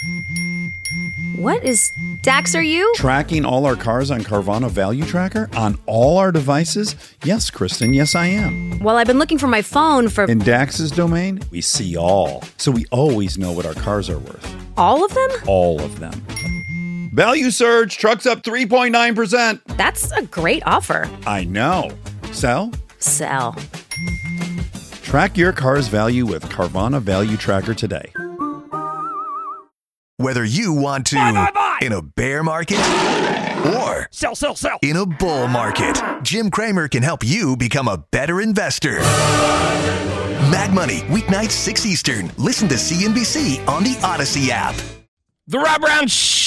What is... Dax, are you? Tracking all our cars on Carvana Value Tracker on all our devices? Yes, Kristen, yes I am. Well, I've been looking for my phone for... In Dax's domain, we see all. So we always know what our cars are worth. All of them? All of them. Value surge, trucks up 3.9%. That's a great offer. I know. Sell? Sell. Track your car's value with Carvana Value Tracker today. Whether you want to buy. In a bear market or Sell. in a bull market, Jim Cramer can help you become a better investor. Mag Money, weeknights 6 Eastern. Listen to CNBC on the Odyssey app. The Rob Brown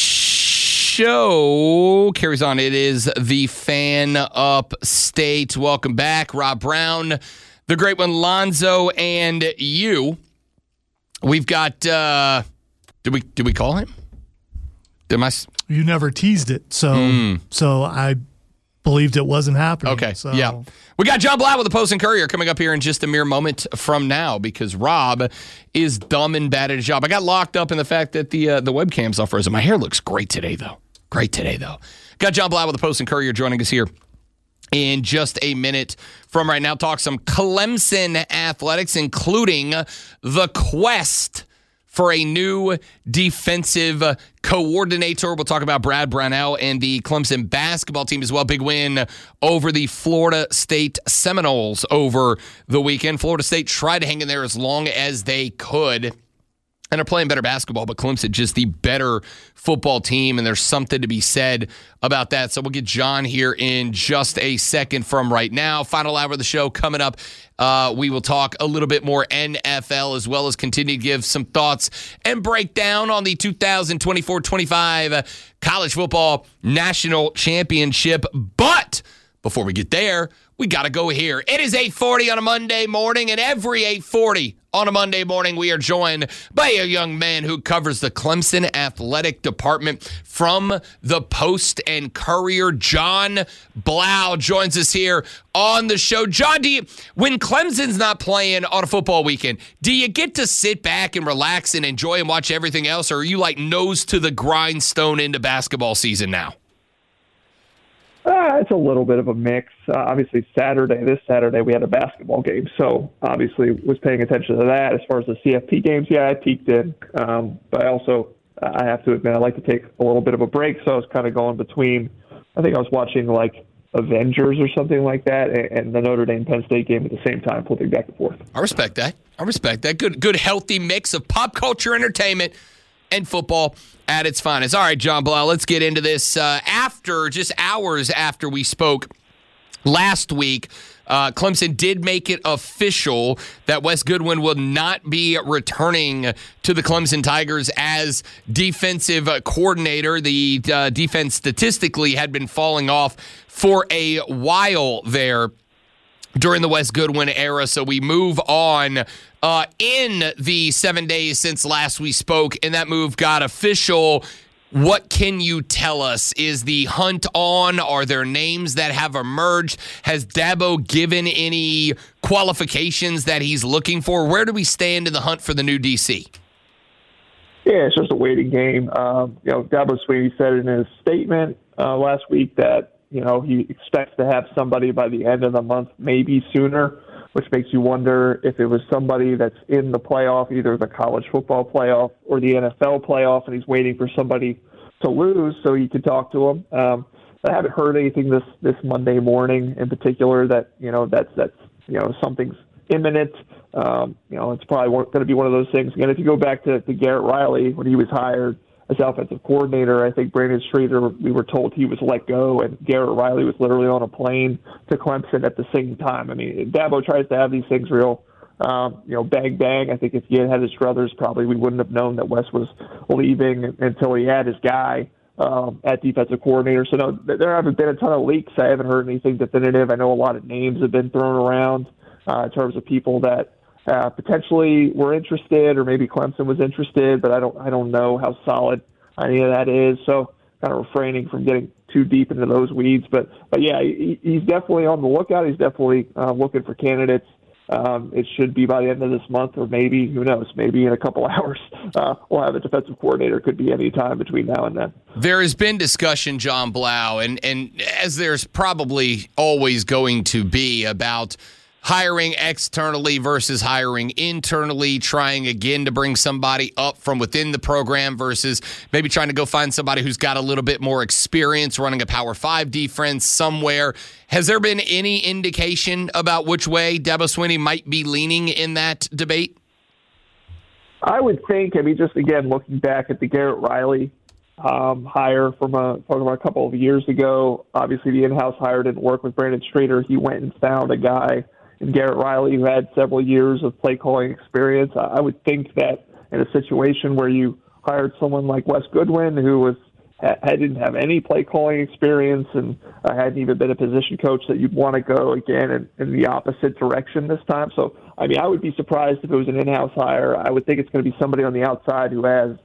Show carries on. It is the Fan Upstate. Welcome back, Rob Brown, the great one, Lonzo, and you. We've got... Did we call him? You never teased it, so I believed it wasn't happening. Okay, so. yeah. We got John Blau with the Post and Courier coming up here in just a mere moment from now because Rob is dumb and bad at his job. I got locked up in the fact that the webcam's all frozen. My hair looks great today, though. Got John Blau with the Post and Courier joining us here in just a minute from right now. Talk some Clemson athletics, including the quest for a new defensive coordinator. We'll talk about Brad Brownell and the Clemson basketball team as well. Big win over the Florida State Seminoles over the weekend. Florida State tried to hang in there as long as they could and are playing better basketball, but Clemson just the better football team, and there's something to be said about that. So we'll get John here in just a second from right now. Final hour of the show coming up. We will talk a little bit more NFL as well as continue to give some thoughts and breakdown on the 2024-25 College Football National Championship. But before we get there, we got to go here. It is 8:40 on a Monday morning, and every 8:40 on a Monday morning, we are joined by a young man who covers the Clemson athletic department from the Post and Courier. John Blau joins us here on the show. John, when Clemson's not playing on a football weekend, do you get to sit back and relax and enjoy and watch everything else, or are you like nose to the grindstone into basketball season now? It's a little bit of a mix. Obviously, this Saturday, we had a basketball game, so obviously was paying attention to that. As far as the CFP games, yeah, I peeked in. But I have to admit, I like to take a little bit of a break, so I was kind of going between, I think I was watching like Avengers or something like that, and the Notre Dame-Penn State game at the same time, flipping back and forth. I respect that. Good, healthy mix of pop culture entertainment and football at its finest. All right, John Blau, let's get into this. Hours after we spoke last week, Clemson did make it official that Wes Goodwin will not be returning to the Clemson Tigers as defensive coordinator. The defense statistically had been falling off for a while there during the Wes Goodwin era. So we move on in the 7 days since last we spoke, and that move got official. What can you tell us? Is the hunt on? Are there names that have emerged? Has Dabo given any qualifications that he's looking for? Where do we stand in the hunt for the new DC? Yeah, it's just a waiting game. Dabo Swinney said in his statement last week that he expects to have somebody by the end of the month, maybe sooner, which makes you wonder if it was somebody that's in the playoff, either the college football playoff or the NFL playoff, and he's waiting for somebody to lose so he could talk to him. I haven't heard anything this Monday morning in particular that that's something's imminent. It's probably going to be one of those things. Again, if you go back to Garrett Riley when he was hired as offensive coordinator, I think Brandon Streeter, we were told he was let go, and Garrett Riley was literally on a plane to Clemson at the same time. I mean, Dabo tries to have these things real, bang, bang. I think if he had had his druthers, probably we wouldn't have known that Wes was leaving until he had his guy at defensive coordinator. So, no, there haven't been a ton of leaks. I haven't heard anything definitive. I know a lot of names have been thrown around in terms of people that potentially were interested, or maybe Clemson was interested, but I don't know how solid any of that is. So kind of refraining from getting too deep into those weeds. But yeah, he's definitely on the lookout. He's definitely looking for candidates. It should be by the end of this month, or maybe, who knows, maybe in a couple hours. We'll have a defensive coordinator. Could be any time between now and then. There has been discussion, John Blau, and as there's probably always going to be, about hiring externally versus hiring internally, trying again to bring somebody up from within the program versus maybe trying to go find somebody who's got a little bit more experience running a Power 5 defense somewhere. Has there been any indication about which way Dabo Swinney might be leaning in that debate? I would think, just again, looking back at the Garrett Riley hire from a couple of years ago, obviously the in-house hire didn't work with Brandon Strader. He went and found a guy in Garrett Riley who had several years of play calling experience. I would think that in a situation where you hired someone like Wes Goodwin, who didn't have any play calling experience and hadn't even been a position coach, that you'd want to go again in the opposite direction this time. So, I would be surprised if it was an in-house hire. I would think it's going to be somebody on the outside who has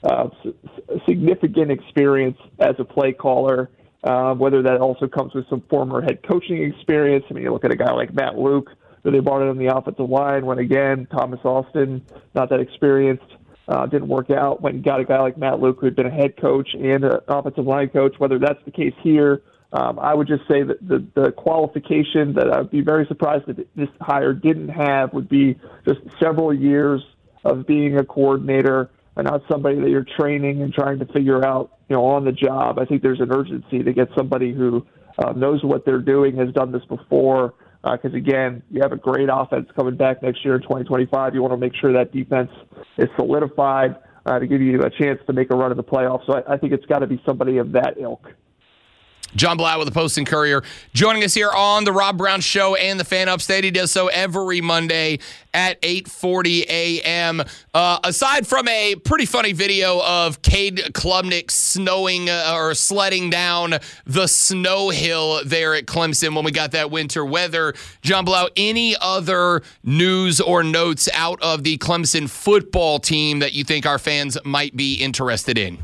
significant experience as a play caller, whether that also comes with some former head coaching experience. You look at a guy like Matt Luke, who they brought in on the offensive line, when, again, Thomas Austin, not that experienced, didn't work out. When you got a guy like Matt Luke, who had been a head coach and an offensive line coach, whether that's the case here, I would just say that the qualification that I'd be very surprised that this hire didn't have would be just several years of being a coordinator, and not somebody that you're training and trying to figure out, on the job. I think there's an urgency to get somebody who knows what they're doing, has done this before, because, again, you have a great offense coming back next year in 2025. You want to make sure that defense is solidified to give you a chance to make a run in the playoffs. So I think it's got to be somebody of that ilk. John Blau with the Post and Courier joining us here on the Rob Brown Show and the Fan Upstate. He does so every Monday at 8:40 a.m. Aside from a pretty funny video of Cade Klubnik sledding down the snow hill there at Clemson when we got that winter weather, John Blau, any other news or notes out of the Clemson football team that you think our fans might be interested in?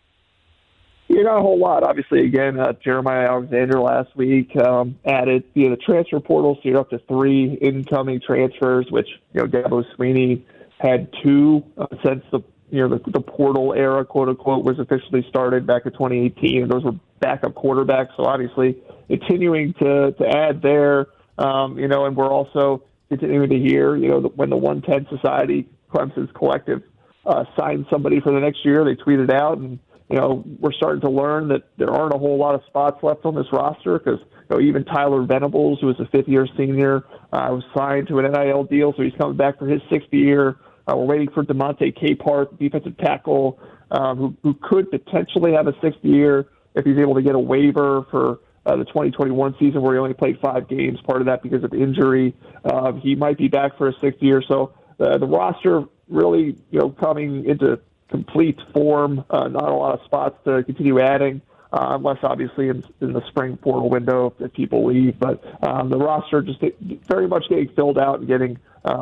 Not a whole lot. Obviously, again, Jeremiah Alexander last week added via the transfer portal, so you're up to 3 incoming transfers, which Dabo Swinney had 2 since the portal era, quote unquote, was officially started back in 2018, and those were backup quarterbacks. So obviously, continuing to add there, and we're also continuing to hear, when the 110 Society, Clemson's collective, signed somebody for the next year, they tweeted out, and we're starting to learn that there aren't a whole lot of spots left on this roster because even Tyler Venables, who was a 5th-year senior, was signed to an NIL deal, so he's coming back for his 6th year. We're waiting for DeMonte Capehart, defensive tackle, who could potentially have a 6th year if he's able to get a waiver for the 2021 season where he only played 5 games, part of that because of injury. He might be back for a 6th year. So the roster really coming into complete form, not a lot of spots to continue adding, unless obviously in the spring portal window if people leave. But the roster just very much getting filled out and getting,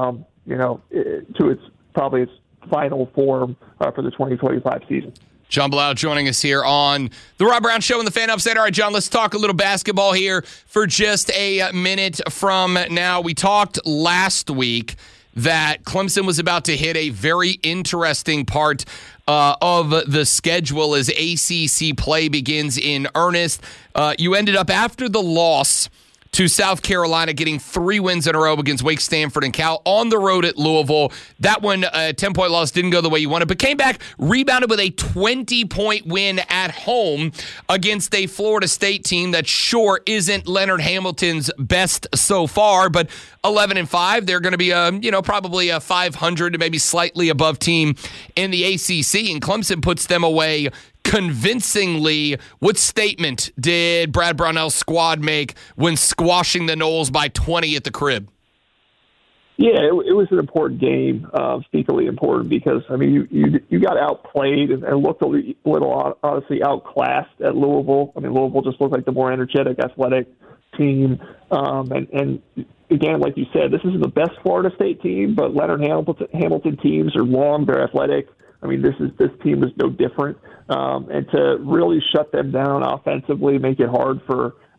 to its final form for the 2025 season. John Blau joining us here on the Rob Brown Show and the Fan Upstate. All right, John, let's talk a little basketball here for just a minute from now. We talked last week that Clemson was about to hit a very interesting part of the schedule as ACC play begins in earnest. You ended up, after the loss to South Carolina, getting 3 wins in a row against Wake, Stanford, and Cal on the road at Louisville. That one, a 10-point loss, didn't go the way you wanted, but came back, rebounded with a 20-point win at home against a Florida State team that sure isn't Leonard Hamilton's best so far, but 11-5. They're going to be probably a 500 to maybe slightly above team in the ACC, and Clemson puts them away convincingly. What statement did Brad Brownell's squad make when squashing the Noles by 20 at the crib? Yeah, it was an important game, speakingly important, because, you got outplayed and looked a little, honestly, outclassed at Louisville. Louisville just looked like the more energetic, athletic team. And again, like you said, this isn't the best Florida State team, but Leonard Hamilton teams are long, they're athletic. This team was no different. And to really shut them down offensively, make it hard for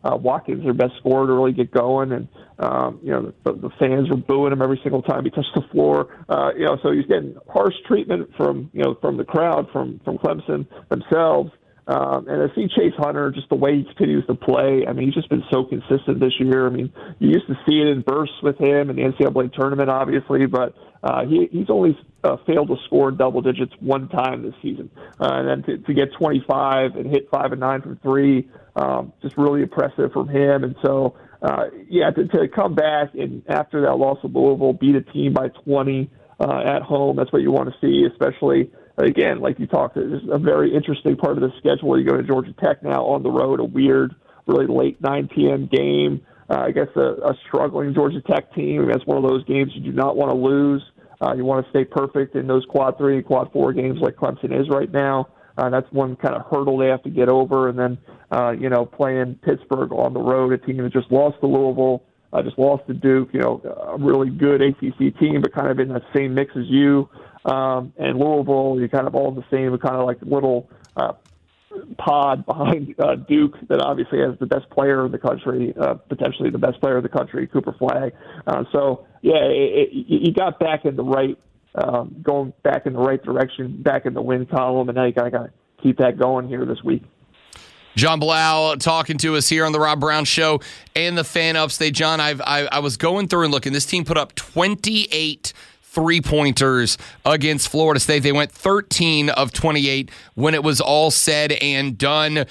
Watkins, their best scorer, to really get going, and the fans were booing him every single time he touched the floor. So he's getting harsh treatment from the crowd, from Clemson themselves. And I see Chase Hunter, just the way he continues to play. I mean, he's just been so consistent this year. I mean, you used to see it in bursts with him in the NCAA tournament, obviously, but he's only failed to score in double digits one time this season. And then to get 25 and hit 5 and 9 from three, just really impressive from him. And so, to come back and after that loss of Louisville, beat a team by 20 at home, that's what you want to see, especially. Again, like you talked, it's a very interesting part of the schedule. You go to Georgia Tech now on the road, a weird, really late 9 p.m. game. I guess a struggling Georgia Tech team. That's one of those games you do not want to lose. You want to stay perfect in those quad 3 and quad 4 games like Clemson is right now. That's one kind of hurdle they have to get over. And then, playing Pittsburgh on the road, a team that just lost to Louisville, just lost to Duke, a really good ACC team, but kind of in that same mix as you. And Louisville, you're kind of all the same, kind of like little pod behind Duke that obviously has the best player in the country, potentially the best player in the country, Cooper Flagg. You got back in the right, going back in the right direction, back in the win column, and now you got to keep that going here this week. John Blau talking to us here on the Rob Brown Show and the Fan Upstate. John, I was going through and looking. This team put up 28 3-pointers against Florida State. They went 13 of 28 when it was all said and done.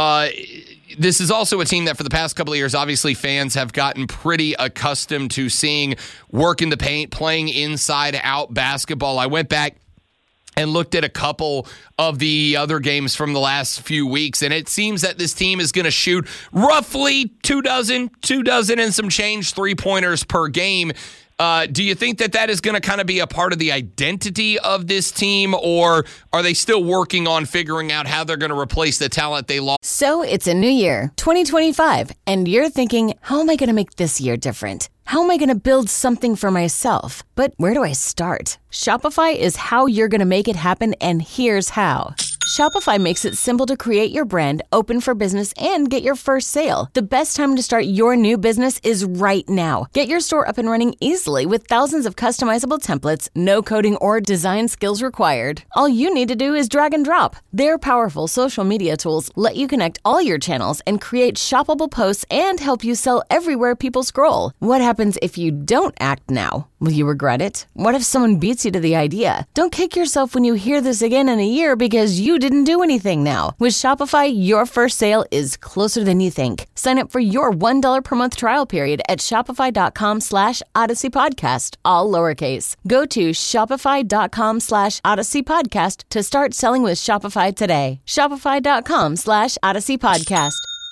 This is also a team that for the past couple of years, obviously fans have gotten pretty accustomed to seeing work in the paint, playing inside-out basketball. I went back and looked at a couple of the other games from the last few weeks, and it seems that this team is going to shoot roughly 2 dozen and some change 3-pointers per game. Do you think that is going to kind of be a part of the identity of this team, or are they still working on figuring out how they're going to replace the talent they lost? So it's a new year, 2025, and you're thinking, how am I going to make this year different? How am I going to build something for myself? But where do I start? Shopify is how you're going to make it happen, and here's how. Shopify makes it simple to create your brand, open for business, and get your first sale. The best time to start your new business is right now. Get your store up and running easily with thousands of customizable templates, no coding or design skills required. All you need to do is drag and drop. Their powerful social media tools let you connect all your channels and create shoppable posts and help you sell everywhere people scroll. What happens if you don't act now? Will you regret it? What if someone beats you to the idea? Don't kick yourself when you hear this again in a year because you didn't do anything now. With Shopify, your first sale is closer than you think. Sign up for your $1 per month trial period at shopify.com/Odyssey Podcast, all lowercase. Go to shopify.com/Odyssey Podcast to start selling with Shopify today. Shopify.com/Odyssey Podcast.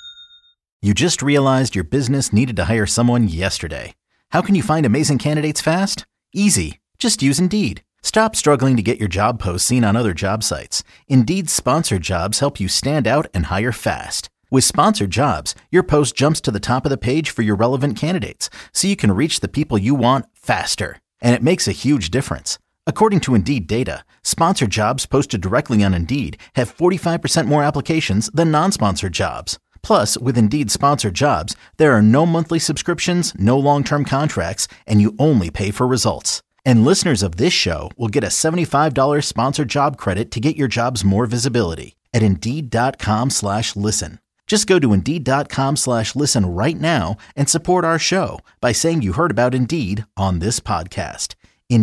You just realized your business needed to hire someone yesterday. How can you find amazing candidates fast? Easy. Just use Indeed. Stop struggling to get your job posts seen on other job sites. Indeed's sponsored jobs help you stand out and hire fast. With sponsored jobs, your post jumps to the top of the page for your relevant candidates, so you can reach the people you want faster. And it makes a huge difference. According to Indeed data, sponsored jobs posted directly on Indeed have 45% more applications than non-sponsored jobs. Plus, with Indeed sponsored jobs, there are no monthly subscriptions, no long-term contracts, and you only pay for results. And listeners of this show will get a $75 sponsored job credit to get your jobs more visibility at Indeed.com/listen. Just go to Indeed.com/listen right now and support our show by saying you heard about Indeed on this podcast.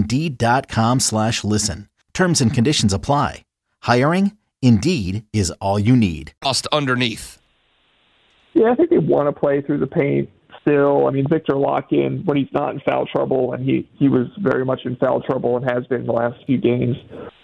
Indeed.com/listen. Terms and conditions apply. Hiring? Indeed is all you need. Lost underneath. Yeah, I think they want to play through the paint still. I mean, Victor Lock-in, when he's not in foul trouble, and he was very much in foul trouble and has been the last few games,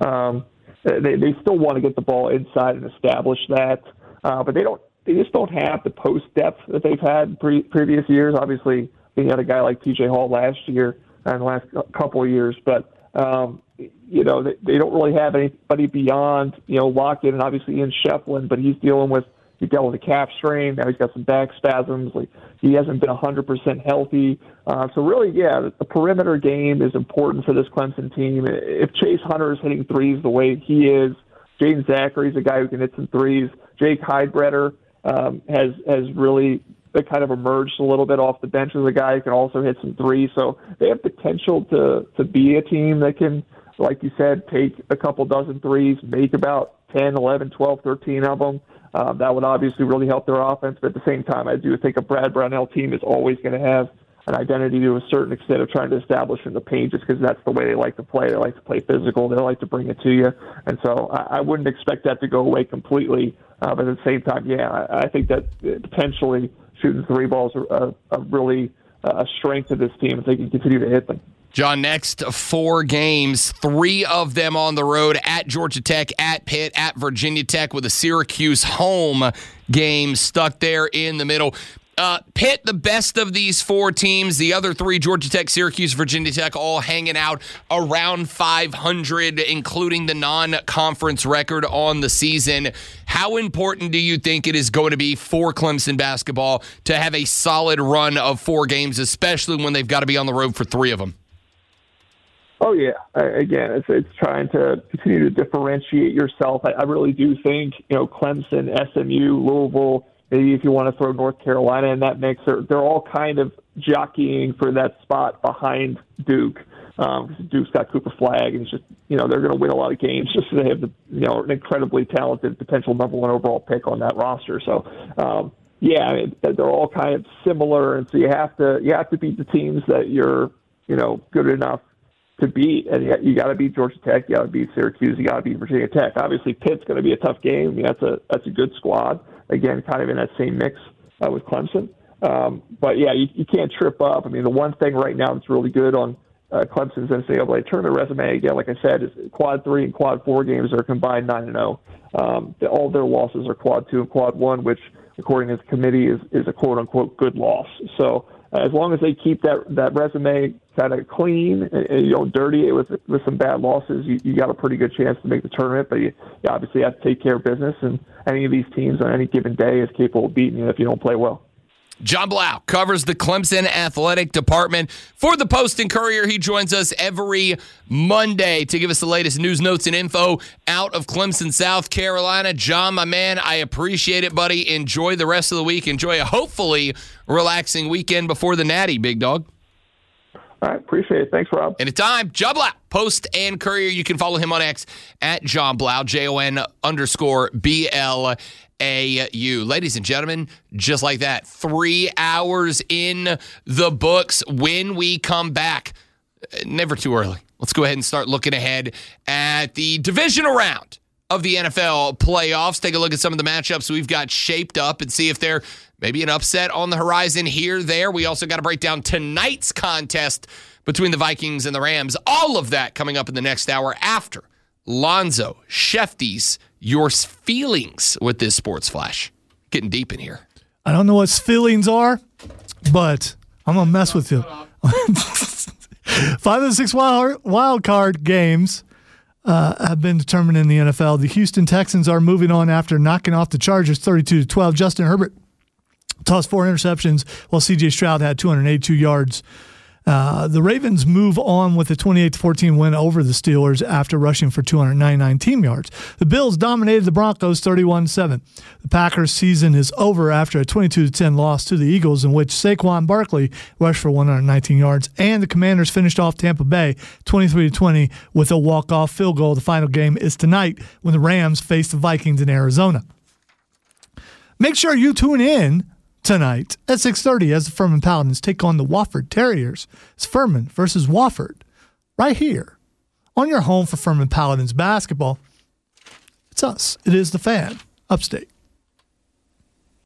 they still want to get the ball inside and establish that. But they just don't have the post depth that they've had previous years. Obviously, they had a guy like T.J. Hall last year and the last couple of years, but they don't really have anybody beyond Lock-in and obviously Ian Shefflin, but he dealt with a calf strain. Now he's got some back spasms. He hasn't been 100% healthy. So really, the perimeter game is important for this Clemson team. If Chase Hunter is hitting threes the way he is, Jaden Zachary's a guy who can hit some threes. Jake Heidbreder has really that kind of emerged a little bit off the bench as a guy who can also hit some threes. So they have potential to be a team that can, like you said, take a couple dozen threes, make about 10, 11, 12, 13 of them. That would obviously really help their offense. But at the same time, I do think a Brad Brownell team is always going to have an identity to a certain extent of trying to establish in the paint just because that's the way they like to play. They like to play physical. They like to bring it to you. And so I wouldn't expect that to go away completely. But at the same time, yeah, I think that potentially shooting three balls are really a strength of this team if they can continue to hit them. John, next 4 games, 3 of them on the road at Georgia Tech, at Pitt, at Virginia Tech, with a Syracuse home game stuck there in the middle. Pitt, the best of these 4 teams. The other 3, Georgia Tech, Syracuse, Virginia Tech, all hanging out around 500, including the non-conference record on the season. How important do you think it is going to be for Clemson basketball to have a solid run of 4 games, especially when they've got to be on the road for 3 of them? Oh, yeah. Again, it's trying to continue to differentiate yourself. I really do think, Clemson, SMU, Louisville, maybe if you want to throw North Carolina in that mix, they're all kind of jockeying for that spot behind Duke. Duke's got Cooper Flagg, and it's just, they're going to win a lot of games just because they have an incredibly talented potential number 1 overall pick on that roster. So, they're all kind of similar, and so you have to beat the teams that you're, good enough to beat, and you got to beat Georgia Tech, you got to beat Syracuse, you got to beat Virginia Tech. Obviously, Pitt's going to be a tough game. I mean, that's a good squad. Again, kind of in that same mix with Clemson. But yeah, you can't trip up. I mean, the one thing right now that's really good on Clemson's NCAA tournament resume, again, like I said, is quad 3 and quad 4 games are combined 9-0. All their losses are quad 2 and quad 1, which, according to the committee, is a quote unquote good loss. So as long as they keep that resume kind of clean and you don't dirty it with some bad losses, you got a pretty good chance to make the tournament. But you obviously have to take care of business, and any of these teams on any given day is capable of beating you if you don't play well. John Blau covers the Clemson athletic department for the Post and Courier. He joins us every Monday to give us the latest news, notes, and info out of Clemson, South Carolina. John, my man, I appreciate it, buddy. Enjoy the rest of the week. Enjoy a hopefully relaxing weekend before the Natty, big dog. All right, appreciate it. Thanks, Rob. Anytime. John Blau, Post and Courier. You can follow him on X at John Blau, JON_BLAU. Ladies and gentlemen, just like that, 3 hours in the books. When we come back, never too early, let's go ahead and start looking ahead at the divisional round of the NFL playoffs. Take a look at some of the matchups we've got shaped up and see if there may be an upset on the horizon here, there. We also got to break down tonight's contest between the Vikings and the Rams. All of that coming up in the next hour after Lonzo Shefty's your feelings with this Sports Flash. Getting deep in here. I don't know what feelings are, but I'm going to mess with you. 5 of the 6 wild card games have been determined in the NFL. The Houston Texans are moving on after knocking off the Chargers 32-12. Justin Herbert tossed 4 interceptions while C.J. Stroud had 282 yards. The Ravens move on with a 28-14 win over the Steelers after rushing for 299 team yards. The Bills dominated the Broncos 31-7. The Packers' season is over after a 22-10 loss to the Eagles, in which Saquon Barkley rushed for 119 yards, and the Commanders finished off Tampa Bay 23-20 with a walk-off field goal. The final game is tonight when the Rams face the Vikings in Arizona. Make sure you tune in tonight at 6:30 as the Furman Paladins take on the Wofford Terriers. It's Furman versus Wofford right here on your home for Furman Paladins basketball. It's us. It is the Fan, Upstate.